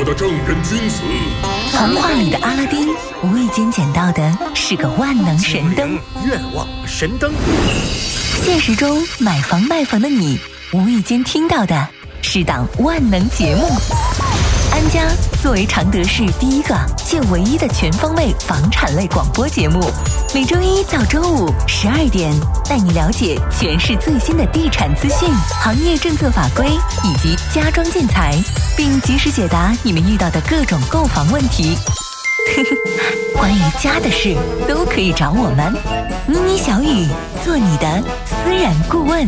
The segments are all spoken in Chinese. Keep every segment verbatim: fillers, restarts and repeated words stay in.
我的正人君子。 童话里的阿拉丁无意间捡到的是个万能神灯， 愿望神灯。 现实中买房卖房的你无意间听到的是档万能节目。安家作为常德市第一个且唯一的全方位房产类广播节目，每周一到周五十二点带你了解全市最新的地产资讯、行业政策法规以及家装建材，并及时解答你们遇到的各种购房问题。关于家的事都可以找我们，妮妮小雨做你的私人顾问。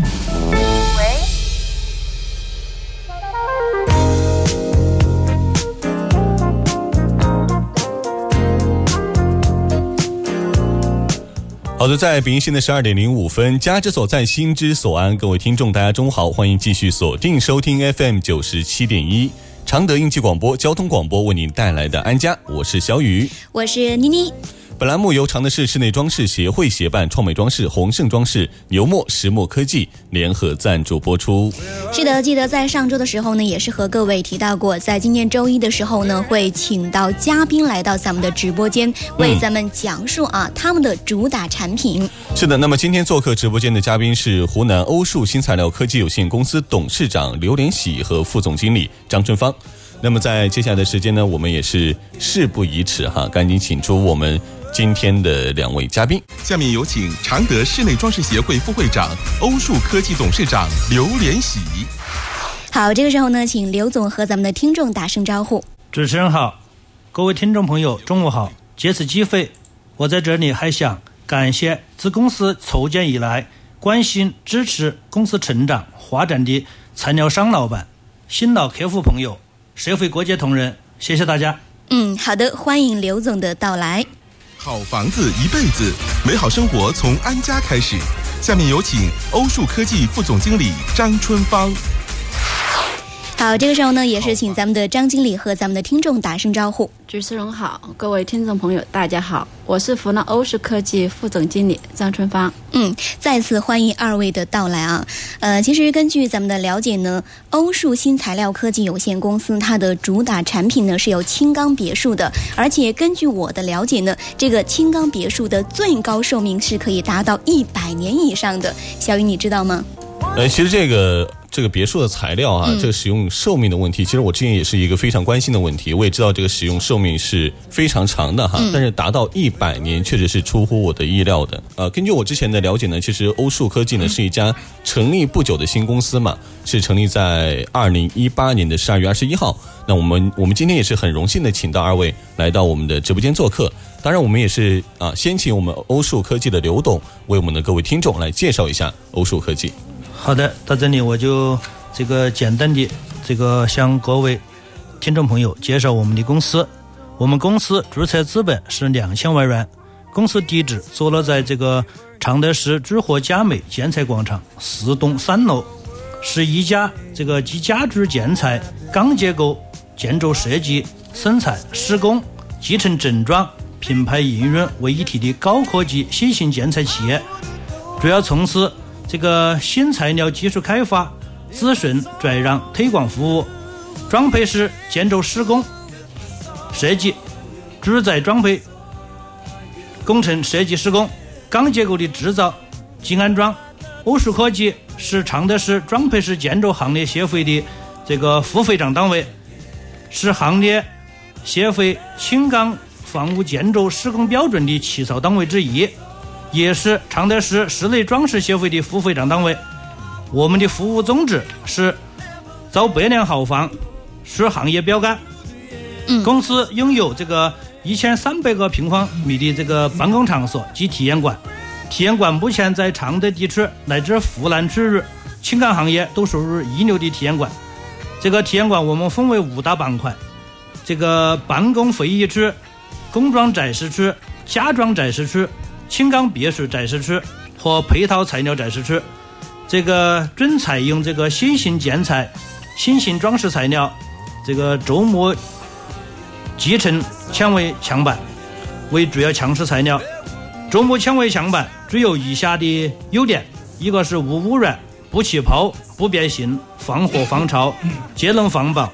好的，在北京现在十二点零五分，家之所在，心之所安。各位听众，大家中午好，欢迎继续锁定收听 F M 九十七点一，常德应急广播交通广播为您带来的安家，我是小雨， 我是妮妮。 本栏目由常德市室内装饰协会协办，创美装饰、宏盛装饰、牛墨、石墨科技联合赞助播出。 是的，记得在上周的时候呢，也是和各位提到过，在今年周一的时候呢，会请到嘉宾来到咱们的直播间，为咱们讲述啊、嗯、他们的主打产品。 是的，那么今天做客直播间的嘉宾是湖南欧树新材料科技有限公司董事长刘连喜和副总经理张春芳。那么在接下来的时间呢，我们也是事不宜迟哈，赶紧请出我们今天的两位嘉宾。 下面有请常德室内装饰协会副会长、欧树科技董事长刘连喜。 好，这个时候呢，请刘总和咱们的听众打声招呼。 主持人好，各位听众朋友，中午好。借此机会，我在这里还想感谢自公司筹建以来关心支持公司成长发展的材料商老板、新老客户朋友、社会各界同仁，谢谢大家。 嗯，好的，欢迎刘总的到来。 好房子一辈子，美好生活从安家开始。下面有请欧树科技副总经理张春芳。 好，这个时候呢，也是请咱们的张经理和咱们的听众打声招呼。 主持人好，各位听众朋友大家好，我是湖南欧树科技副总经理张春芳。 嗯，再次欢迎二位的到来啊。呃，其实根据咱们的了解呢，欧树新材料科技有限公司它的主打产品呢是有青钢别墅的，而且根据我的了解呢，这个青钢别墅的最高寿命是可以达到一百年以上的。小雨你知道吗？ 呃，其实这个这个别墅的材料啊，嗯、这个使用寿命的问题，其实我之前也是一个非常关心的问题。我也知道这个使用寿命是非常长的哈，嗯、但是达到一百年确实是出乎我的意料的。呃，根据我之前的了解呢，其实欧树科技呢是一家成立不久的新公司嘛，是成立在二零一八年的十二月二十一号。那我们我们今天也是很荣幸的请到二位来到我们的直播间做客。当然，我们也是啊，先请我们欧树科技的刘董为我们的各位听众来介绍一下欧树科技。 好的，到这里我就这个简单的这个向各位听众朋友介绍我们的公司。我们公司注册资本是两千万元，公司地址坐落在这个常德市聚合佳美建材广场四栋三楼，是一家这个集家具建材、钢结构、建筑设计、生产、施工、集成整装、品牌营运为一体的高科技新型建材企业，主要从事这个新材料技术开发、咨询、转让、推广服务、装配式建筑施工设计、住宅装配工程设计施工、钢结构的制造及安装。欧树科技是常德市装配式建筑行业协会的这个副会长单位，是行业协会轻钢房屋建筑施工标准的起草单位之一，也是常德市室内装饰协会的副会长单位。我们的服务宗旨是造百年好房，是行业标杆。嗯，公司拥有这个一千三百个平方米的这个办公场所及体验馆。体验馆目前在常德地区乃至湖南区域轻钢行业都属于一流的体验馆。这个体验馆我们分为五大板块：这个办公会议区、工装展示区、家装展示区、轻钢别墅展示区和配套材料展示区。这个均采用这个新型建材、新型装饰材料，这个周末集成纤维墙板为主要强势材料。周末纤维墙板具有以下的优点：一个是无污染、不起泡、不变形、防火防潮、节能环保。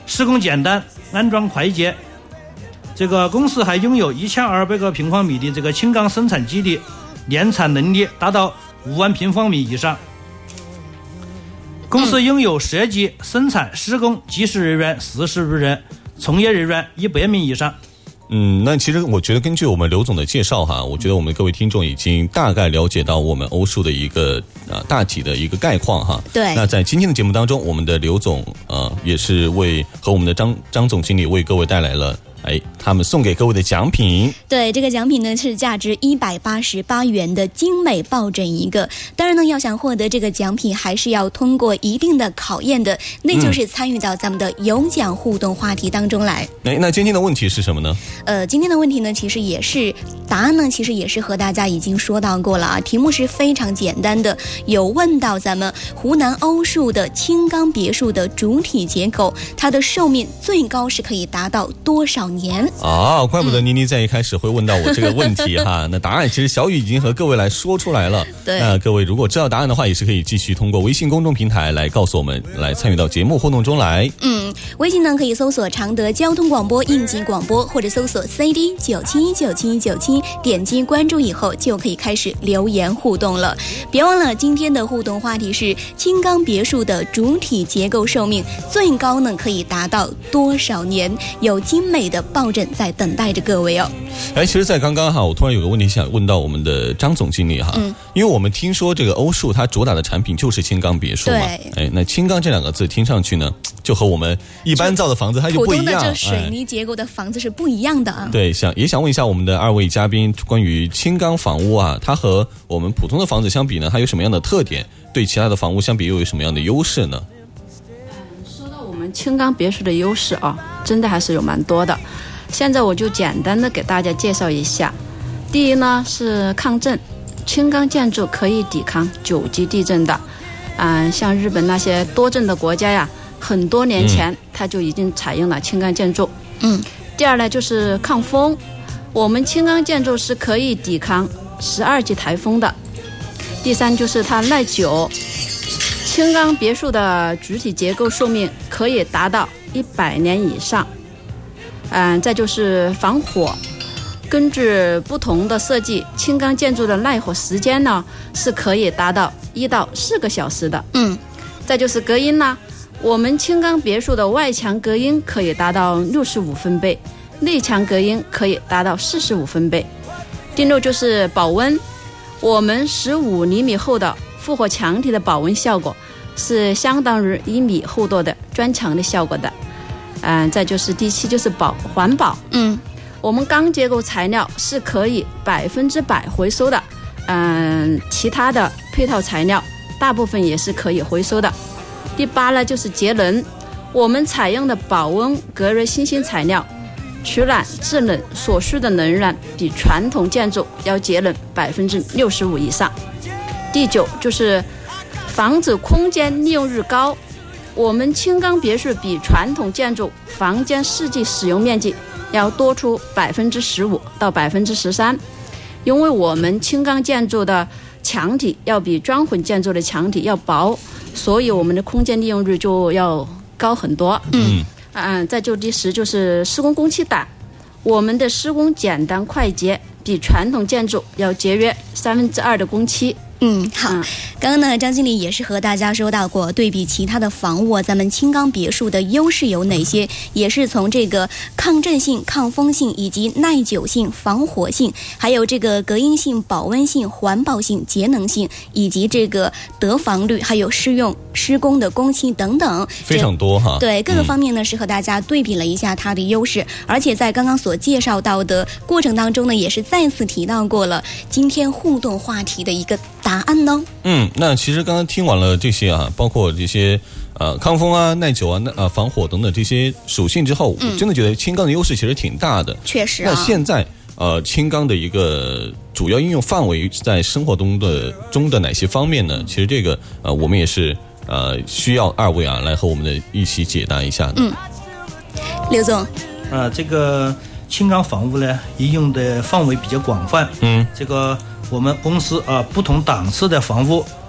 施工简单，安装快捷。这个公司还拥有一千二百个平方米的这个轻钢生产基地，年产能力达到五万平方米以上。公司拥有设计、生产、施工、技术人员四十余人，从业人员一百名以上。 嗯，那其实我觉得根据我们刘总的介绍哈，我觉得我们各位听众已经大概了解到我们欧数的一个呃大体的一个概况哈。 对。 那在今天的节目当中，我们的刘总呃也是为和我们的张张总经理为各位带来了。哎，他们送给各位的奖品， 对，这个奖品呢是价值一百八十八元的精美抱枕一个。当然呢，要想获得这个奖品，还是要通过一定的考验的，那就是参与到咱们的有奖互动话题当中来。 哎，那今天的问题是什么呢？ 呃，今天的问题呢，其实也是答案呢，其实也是和大家已经说到过了啊。题目是非常简单的，有问到咱们湖南欧数的轻钢别墅的主体结构，它的寿命最高是可以达到多少年？ 啊，怪不得妮妮在一开始会问到我这个问题哈。那答案其实小雨已经和各位来说出来了。 对， 那各位如果知道答案的话，也是可以继续通过微信公众平台来告诉我们，来参与到节目互动中来。 嗯，微信呢可以搜索常德交通广播应急广播，或者搜索 C D 九七九七九七，点击关注以后就可以开始留言互动了。别忘了今天的互动话题是轻钢别墅的主体结构寿命最高呢可以达到多少年？有精美的抱枕在等待着各位哦。 哎，其实在刚刚哈，我突然有个问题想问到我们的张总经理哈，嗯，因为我们听说这个欧数它主打的产品就是轻钢别墅嘛，哎，那轻钢这两个字听上去呢，就和我们一般造的房子它就不一样， 普通的这水泥结构的房子是不一样的啊。 哎、对，想也想问一下我们的二位嘉宾，关于轻钢房屋啊，它和我们普通的房子相比呢，它有什么样的特点？对其他的房屋相比又有什么样的优势呢？ 说到我们轻钢别墅的优势啊，真的还是有蛮多的。现在我就简单的给大家介绍一下。第一呢是抗震，轻钢建筑可以抵抗九级地震的。嗯，像日本那些多震的国家呀，很多年前它就已经采用了轻钢建筑。嗯。第二呢就是抗风，我们轻钢建筑是可以抵抗十二级台风的。第三就是它耐久，轻钢别墅的主体结构寿命可以达到一百年以上。嗯，再就是防火，根据不同的设计，轻钢建筑的耐火时间呢是可以达到一到四个小时的。嗯，再就是隔音呢，我们轻钢别墅的外墙隔音可以达到六十五分贝，内墙隔音可以达到四十五分贝。第六就是保温，我们十五厘米厚的复合墙体的保温效果是相当于一米厚度的砖墙的效果的。嗯，再就是第七就是保环保，嗯，我们钢结构材料是可以百分之百回收的，嗯，其他的配套材料大部分也是可以回收的。第八呢就是节能，我们采用的保温隔热新兴材料，取暖制冷所需的能源比传统建筑要节能百分之六十五以上。第九就是房子空间利用率高，我们轻钢别墅比传统建筑房间实际使用面积要多出百分之十五到百分之十三，因为我们轻钢建筑的墙体要比砖混建筑的墙体要薄，所以我们的空间利用率就要高很多。嗯，嗯，再就第十就是施工工期短，我们的施工简单快捷，比传统建筑要节约三分之二的工期。 嗯，好，嗯，刚刚呢，张经理也是和大家说到过，对比其他的房屋，咱们轻钢别墅的优势有哪些？也是从这个抗震性、抗风性以及耐久性、防火性，还有这个隔音性、保温性、环保性、节能性，以及这个得房率，还有适用施工的工期等等， 非常多哈。 对各个方面呢，是和大家对比了一下它的优势，嗯，而且在刚刚所介绍到的过程当中呢，也是再次提到过了今天互动话题的一个答案呢。 嗯，那其实刚刚听完了这些啊，包括这些呃抗风啊、耐久啊、呃防火等等这些属性之后，嗯，我真的觉得轻钢的优势其实挺大的。 确实啊。 那现在呃轻钢的一个主要应用范围在生活中的中的哪些方面呢？其实这个呃我们也是呃需要二位啊来和我们的一起解答一下的。 嗯，刘总， 呃，这个轻钢房屋呢，应用的范围比较广泛。嗯，这个我们公司啊，不同档次的房屋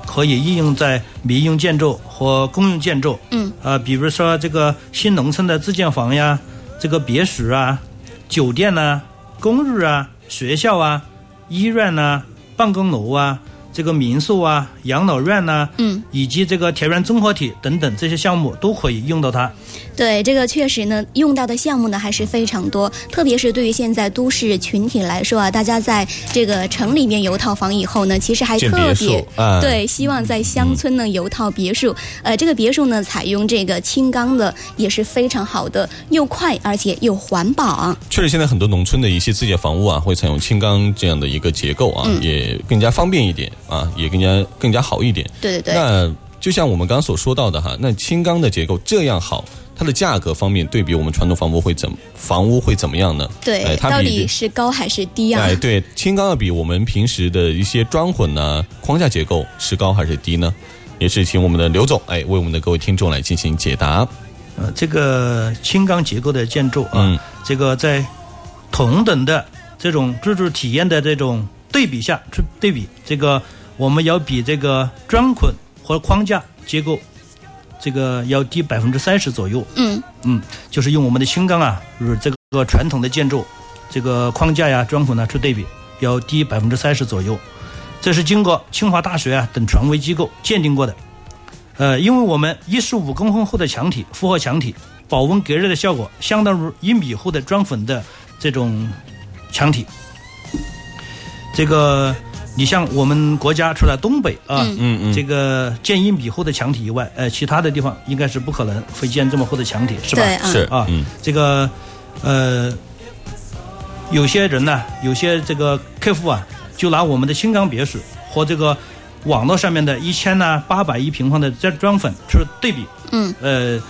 可以应用在民用建筑和公用建筑。 嗯， 呃，比如说这个新农村的自建房呀，这个别墅啊、酒店啊、公寓啊、学校啊、医院啊、办公楼啊、这个民宿啊、养老院呐、 嗯， 以及这个田园综合体等等这些项目都可以用到它。 对，这个确实呢，用到的项目呢还是非常多，特别是对于现在都市群体来说啊，大家在这个城里面有套房以后呢，其实还特别、 啊、 对，希望在乡村呢有套别墅。呃，这个别墅呢采用这个轻钢的，也是非常好的，又快而且又环保啊。 确实，现在很多农村的一些自建房屋啊，会采用轻钢这样的一个结构啊，嗯、也更加方便一点啊，也更加更加好一点。 对对对。 那就像我们刚刚所说到的哈，那轻钢的结构这样好，它的价格方面对比我们传统房屋会怎房屋会怎么样呢？ 对，哎、它到底是高还是低啊？ 哎，对，轻钢要比我们平时的一些砖混呢、框架结构是高还是低呢？也是请我们的刘总哎为我们的各位听众来进行解答。 呃，这个轻钢结构的建筑啊， 嗯、 这个在同等的这种居住体验的这种对比下去对比，这个我们要比这个砖混和框架结构这个要低百分之三十左右。 嗯嗯，就是用我们的轻钢啊，与这个传统的建筑这个框架呀、砖混呢去对比，要低百分之三十左右。这是经过清华大学啊等权威机构鉴定过的。呃，因为我们一十五公分厚的墙体、复合墙体，保温隔热的效果相当于一米厚的砖粉的这种墙体。这个你像我们国家除了东北啊， 嗯嗯， 这个建一米厚的墙体以外，呃，其他的地方应该是不可能会建这么厚的墙体，是吧？ 对啊， 是啊， 嗯， 这个呃，有些人呢，有些这个客户啊，就拿我们的轻钢别墅和这个网络上面的一千呢八百一平方的这砖粉去对比， 嗯， 呃，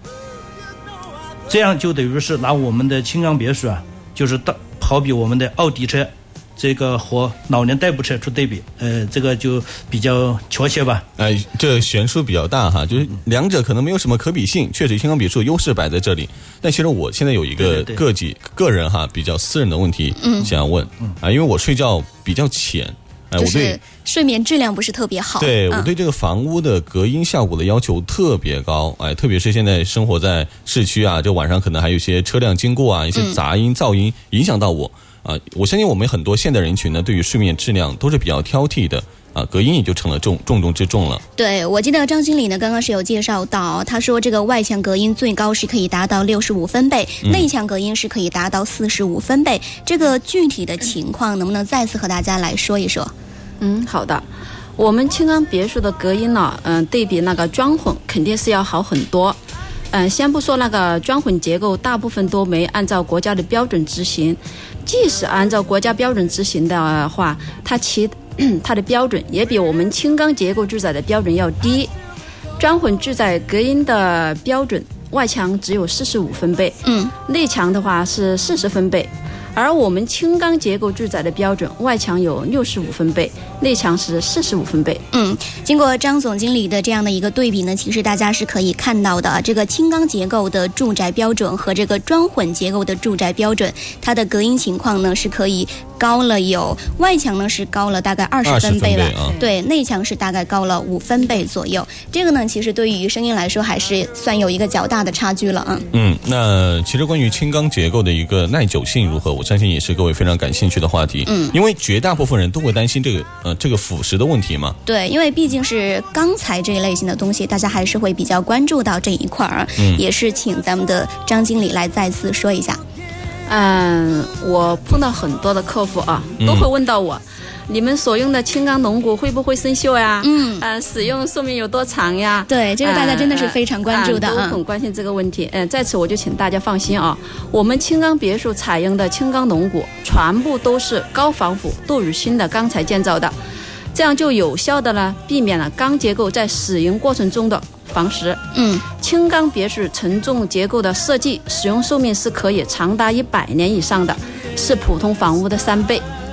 这样就等于是拿我们的轻钢别墅啊，就是到好比我们的奥迪车。这个和老年代步车去对比，呃，这个就比较确切吧。 哎，这悬殊比较大哈，就是两者可能没有什么可比性，确实轻钢别墅优势摆在这里。但其实我现在有一个个己个人哈比较私人的问题想要问、嗯、啊，因为我睡觉比较浅，哎，我对睡眠质量不是特别好。 对、嗯、我对这个房屋的隔音效果的要求特别高，哎，特别是现在生活在市区啊，就晚上可能还有一些车辆经过啊，一些杂音、嗯、噪音影响到我。啊，我相信我们很多现代人群呢，对于睡眠质量都是比较挑剔的啊，隔音也就成了重重中之重了。 对，我记得张经理呢刚刚是有介绍到，他说这个外墙隔音最高是可以达到六十五分贝，嗯、内墙隔音是可以达到四十五分贝。这个具体的情况能不能再次和大家来说一说？ 嗯，好的。我们轻钢别墅的隔音呢，嗯、呃，对比那个砖混肯定是要好很多。嗯、呃，先不说那个砖混结构，大部分都没按照国家的标准执行。即使按照国家标准执行的话，它其它的标准也比我们轻钢结构住宅的标准要低。砖混住宅隔音的标准，外墙只有四十五分贝， 嗯， 内墙的话是四十分贝。而我们轻钢结构住宅的标准，外墙有六十五分贝，内墙是四十五分贝。 嗯，经过张总经理的这样的一个对比呢，其实大家是可以看到的，这个轻钢结构的住宅标准和这个砖混结构的住宅标准，它的隔音情况呢是可以高了有外墙呢是高了大概二十分贝吧， 啊、 对，内墙是大概高了五分贝左右。这个呢，其实对于声音来说还是算有一个较大的差距了啊。 嗯，那其实关于轻钢结构的一个耐久性如何，我相信也是各位非常感兴趣的话题。 嗯， 因为绝大部分人都会担心这个呃这个腐蚀的问题嘛。 对，因为毕竟是钢材这一类型的东西，大家还是会比较关注到这一块儿。嗯，也是请咱们的张经理来再次说一下。 嗯，我碰到很多的客户啊，都会问到我。嗯，你们所用的轻钢龙骨会不会生锈呀？ 嗯， 呃，使用寿命有多长呀？ 对，这个大家真的是非常关注的啊， 呃呃、都很关心这个问题。嗯、呃，在此我就请大家放心啊，我们轻钢别墅采用的轻钢龙骨全部都是高防腐、镀铝锌的钢材建造的，这样就有效的呢避免了钢结构在使用过程中的防蚀。 嗯， 轻钢别墅承重结构的设计使用寿命是可以长达一百年以上的，是普通房屋的三倍。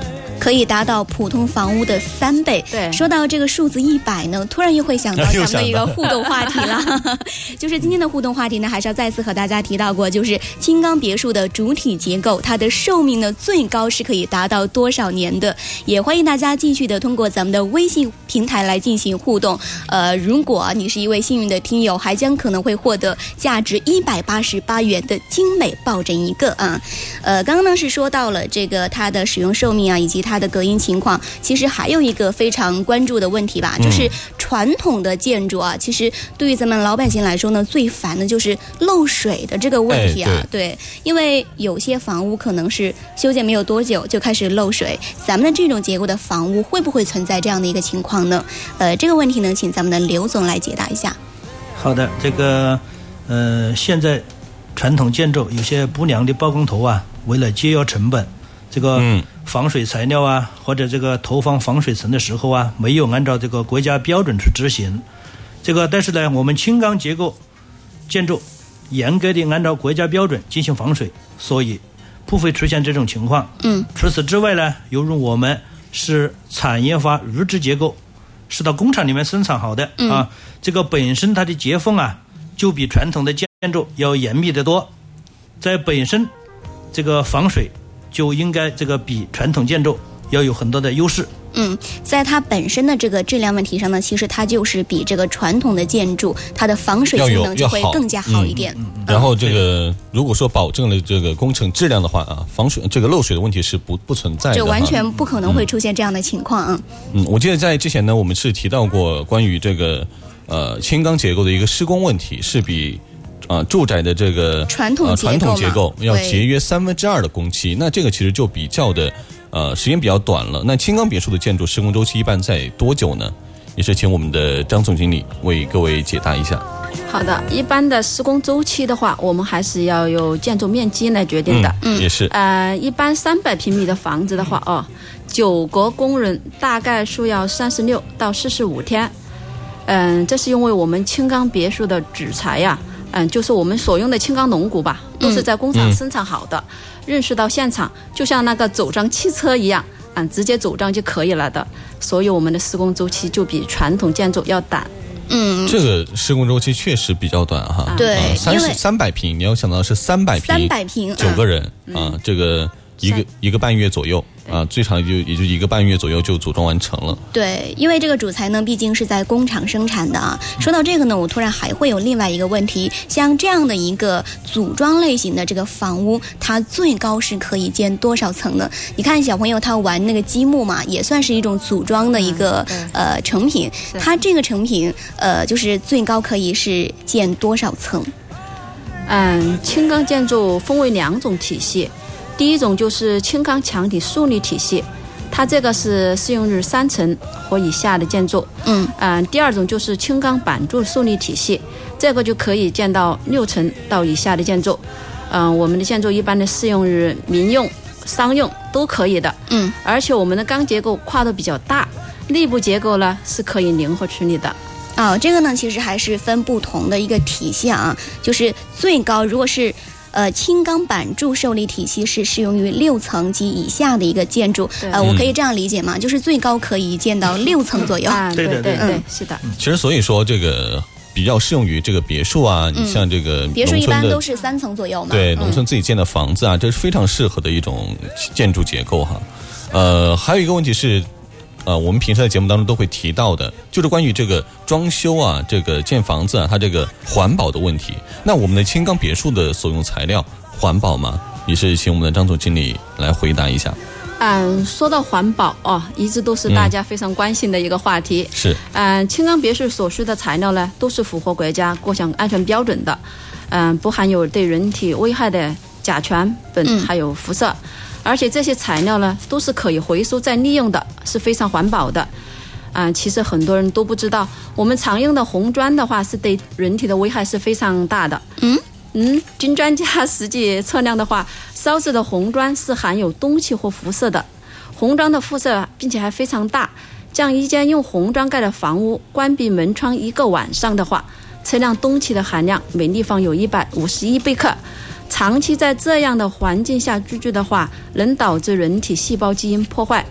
可以达到普通房屋的三倍。 对， 说到这个数字一百呢，突然又会想到咱们的一个互动话题了。就是今天的互动话题呢，还是要再次和大家提到过，就是青冈别墅的主体结构，它的寿命呢最高是可以达到多少年的？也欢迎大家继续的通过咱们的微信平台来进行互动。呃，如果你是一位幸运的听友，还将可能会获得价值一百八十八元的精美抱枕一个啊。呃，刚刚呢是说到了这个它的使用寿命啊，以及它的隔音情况。其实还有一个非常关注的问题吧，就是传统的建筑啊，其实对于咱们老百姓来说呢，最烦的就是漏水的这个问题啊。 哎、 对, 对，因为有些房屋可能是修建没有多久就开始漏水，咱们的这种结构的房屋会不会存在这样的一个情况呢？呃，这个问题呢，请咱们的刘总来解答一下。 好的，这个呃，现在传统建筑有些不良的包工头啊，为了节约成本，这个防水材料啊，或者这个投放防水层的时候啊，没有按照这个国家标准去执行。这个但是呢，我们青冈结构建筑严格的按照国家标准进行防水，所以不会出现这种情况。 嗯， 除此之外呢，由于我们是产业化预制结构，是到工厂里面生产好的、嗯、啊，这个本身它的接缝啊，就比传统的建筑要严密得多，在本身这个防水就应该这个比传统建筑要有很多的优势。 嗯，在它本身的这个质量问题上呢，其实它就是比这个传统的建筑它的防水性能就会更加好一点。 嗯嗯、然后这个如果说保证了这个工程质量的话啊，防水这个漏水的问题是不不存在的， 就完全不可能会出现这样的情况啊。 嗯，我记得在之前呢，我们是提到过关于这个呃青钢结构的一个施工问题，是比啊、呃，住宅的这个传统呃传统结构要节约三分之二的工期，那这个其实就比较的呃时间比较短了。那青钢别墅的建筑施工周期一般在多久呢？也是请我们的张总经理为各位解答一下。 好的，一般的施工周期的话，我们还是要由建筑面积来决定的。 嗯，也是。 呃，一般三百平米的房子的话，哦，九个工人大概需要三十六到四十五天。嗯、呃，这是因为我们青钢别墅的纸材呀、啊。嗯，就是我们所用的青钢龙骨吧，都是在工厂生产好的，嗯、运输到现场，就像那个走账汽车一样，嗯，直接走账就可以了的。所以我们的施工周期就比传统建筑要短。 嗯， 这个施工周期确实比较短哈。 对， 啊、三十三百平，你要想到是三百平， 三百平， 九个人、嗯、啊，这个一个一个半月左右。啊，最长就也就一个半月左右就组装完成了。 对，因为这个主材呢，毕竟是在工厂生产的啊。说到这个呢，我突然还会有另外一个问题，像这样的一个组装类型的这个房屋，它最高是可以建多少层呢？你看小朋友他玩那个积木嘛，也算是一种组装的一个、嗯、呃成品。它这个成品呃，就是最高可以是建多少层？ 嗯，青钢建筑分为两种体系。第一种就是青钢墙体竖立体系，它这个是适用于三层或以下的建筑。 嗯， 呃、第二种就是青钢板柱竖立体系，这个就可以建到六层到以下的建筑。嗯、呃，我们的建筑一般的适用于民用、商用都可以的。 嗯， 而且我们的钢结构跨度比较大，内部结构呢是可以灵活处理的。 哦，这个呢其实还是分不同的一个体系啊，就是最高如果是。呃，青钢板柱受力体系是适用于六层及以下的一个建筑。呃，我可以这样理解吗？就是最高可以建到六层左右。 啊，对对对， 嗯， 是的。 其实所以说这个比较适用于这个别墅啊，你像这个别墅一般都是三层左右嘛。 对，农村自己建的房子啊，这是非常适合的一种建筑结构哈。呃，还有一个问题是。呃，我们平时在节目当中都会提到的，就是关于这个装修啊，这个建房子啊，它这个环保的问题。那我们的青钢别墅的所用材料环保吗？也是请我们的张总经理来回答一下。 嗯，说到环保哦，一直都是大家非常关心的一个话题。 嗯、是。 嗯，青钢别墅所需的材料呢，都是符合国家各项安全标准的。嗯，不含有对人体危害的甲醛、苯还有辐射。嗯，而且这些材料呢，都是可以回收再利用的，是非常环保的。啊、呃，其实很多人都不知道，我们常用的红砖的话，是对人体的危害是非常大的。 嗯嗯，经专家实际测量的话，烧制的红砖是含有氡气或辐射的。红砖的辐射并且还非常大，将一间用红砖盖的房屋关闭门窗一个晚上的话，测量氡气的含量每立方有一百五十一贝克。长期在这样的环境下居住的话，能导致人体细胞基因破坏，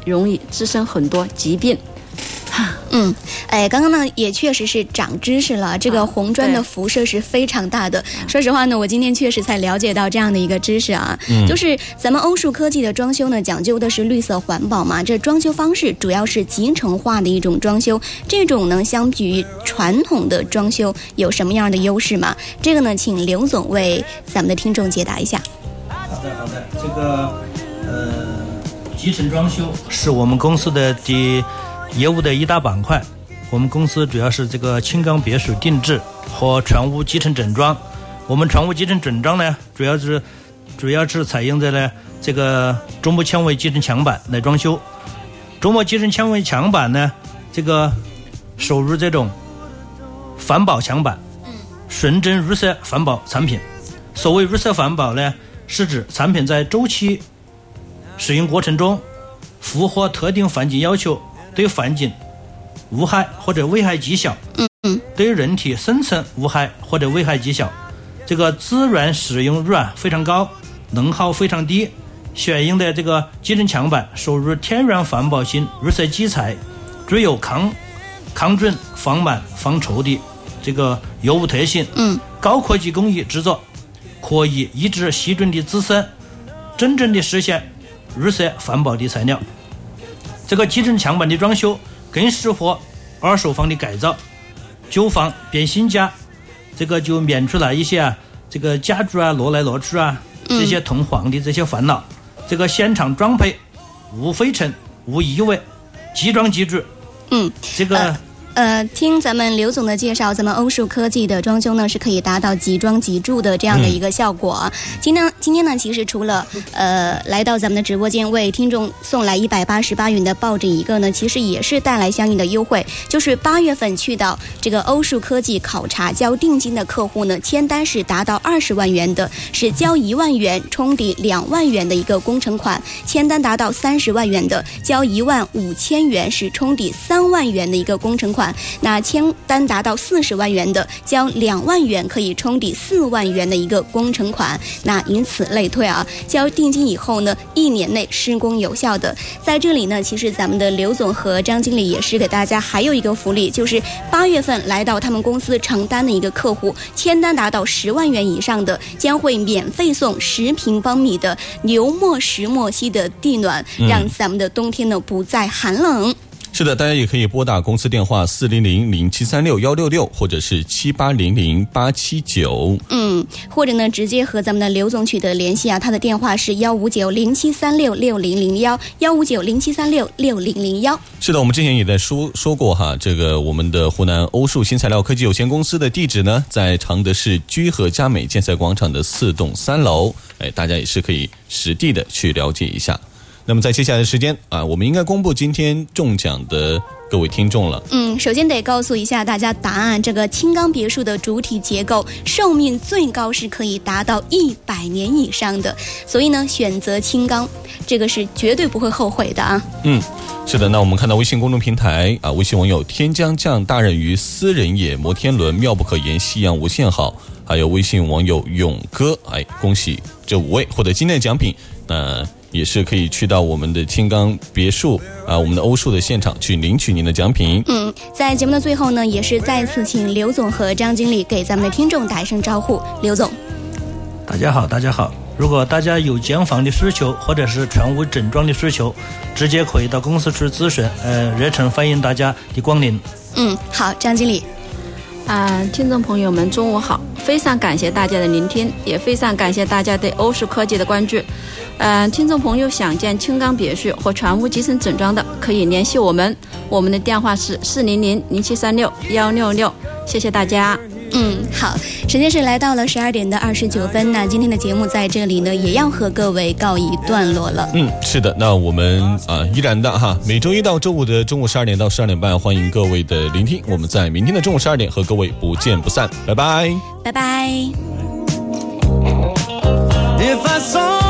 容易滋生很多疾病。 嗯，哎，刚刚呢也确实是长知识了。这个红砖的辐射是非常大的。啊、说实话呢，我今天确实才了解到这样的一个知识啊。嗯，就是咱们欧树科技的装修呢，讲究的是绿色环保嘛。这装修方式主要是集成化的一种装修，这种呢相比于传统的装修有什么样的优势吗？这个呢，请刘总为咱们的听众解答一下。 好的，好的，这个呃，集成装修是我们公司的第。业务的一大板块，我们公司主要是这个轻钢别墅定制和全屋集成整装。我们全屋集成整装呢，主要是主要是采用在了这个中木纤维集成墙板来装修。中木集成纤维墙板呢，这个收入这种环保墙板，纯真绿色环保产品。所谓绿色环保呢，是指产品在周期使用过程中符合特定环境要求，对环境无害或者危害极小，嗯嗯，对人体生存无害或者危害极小，这个资源使用率啊非常高，能耗非常低。选用的这个集成墙板收入天然环保性绿色基材，具有抗抗菌、防螨、防臭的这个有无特性，嗯，高科技工艺制作，可以抑制细菌的滋生，真正的实现绿色环保的材料。这个集成墙板的装修更适合二手房的改造，旧房变新家，这个就免除了一些啊这个家具啊挪来挪去啊这些同黄的这些烦恼。这个现场装配无灰尘无异味，即装即住。嗯，这个。呃呃，听咱们刘总的介绍，咱们欧树科技的装修呢是可以达到即装即住的这样的一个效果。嗯、今天今天呢，其实除了呃来到咱们的直播间为听众送来一百八十八元的抱枕一个呢，其实也是带来相应的优惠，就是八月份去到这个欧树科技考察交定金的客户呢，签单是达到二十万元的，是交一万元冲抵两万元的一个工程款；签单达到三十万元的，交一万五千元是冲抵三万元的一个工程款。那签单达到四十万元的，交两万元可以冲抵四万元的一个工程款。那以此类推啊，交定金以后呢，一年内施工有效的。在这里呢，其实咱们的刘总和张经理也是给大家还有一个福利，就是八月份来到他们公司承担的一个客户，签单达到十万元以上的，将会免费送十平方米的牛墨石墨烯的地暖，让咱们的冬天呢不再寒冷。 是的，大家也可以拨打公司电话四零零零七三六幺六六，或者是七八零零八七九。 嗯，或者呢，直接和咱们的刘总取得联系啊，他的电话是幺五九零七三六六零零幺，幺五九零七三六六零零幺。 是的，我们之前也在说说过哈，这个我们的湖南欧树新材料科技有限公司的地址呢，在常德市居和佳美建材广场的四栋三楼，哎，大家也是可以实地的去了解一下。那么在接下来的时间啊，我们应该公布今天中奖的各位听众了。 嗯，首先得告诉一下大家答案，这个轻钢别墅的主体结构寿命最高是可以达到一百年以上的，所以呢，选择轻钢这个是绝对不会后悔的啊。嗯， 是的，那我们看到微信公众平台啊，微信网友天将降大任于斯人也，摩天轮妙不可言，夕阳无限好，还有微信网友勇哥，哎，恭喜这五位获得今天的奖品。那也是可以去到我们的轻钢别墅啊，我们的欧树的现场去领取您的奖品。 嗯，在节目的最后呢，也是再次请刘总和张经理给咱们的听众打一声招呼。刘总， 大家好，大家好。如果大家有建房的需求，或者是全屋整装的需求，直接可以到公司去咨询，呃，热诚欢迎大家的光临。 嗯，好，张经理。 啊、呃，听众朋友们，中午好！非常感谢大家的聆听，也非常感谢大家对欧树科技的关注。呃，听众朋友想建轻钢别墅或全屋集成整装的，可以联系我们，我们的电话是四零零零七三六幺六六。谢谢大家。 嗯，好，时间是来到了十二点的二十九分，那今天的节目在这里呢，也要和各位告一段落了。 嗯，是的，那我们啊依然的哈，每周一到周五的中午十二点到十二点半，欢迎各位的聆听。我们在明天的中午十二点和各位不见不散，拜拜， 拜拜。 If I saw